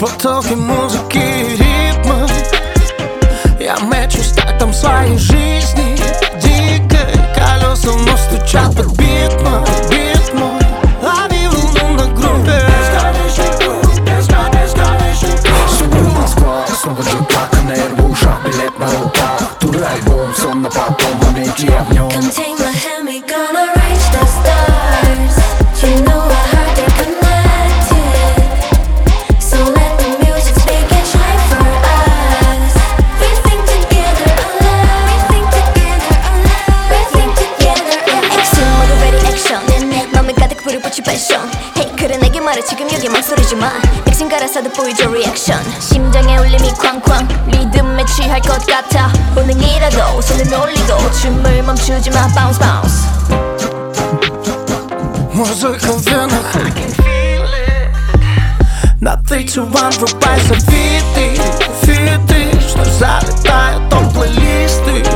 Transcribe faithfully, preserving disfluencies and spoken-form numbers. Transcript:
потоки музыки и ритма. Я мечу стать там своей жизни дикой. Колеса вновь стучат под бит мой, бит мой. Лови волну на грубе. Снова джекпак, нервы в ушах, билет на руках. Туральбом, сон на потом, в моменте я в нем. Contain my hand, we gonna reach the stars. You know I heard they're connected, so let the music speak and shine for us. We think together alive, we think together alive, we think together alive. Action 모두 ready action. 내 맘에 가득 불을 붙일 passion. Hey 그래 내게 말해 지금 여기 망설이지 마. 액션 갈아서도 보이죠 reaction. 심장의 울림이 쾅쾅 리듬에 취할 것 같아. 본능이라도 손을 올리고 춤을 멈추지 마. Bounce bounce. Музыка в венах, на три, два, один врубайся, фиты, фиты, что залетают топ-плейлисты.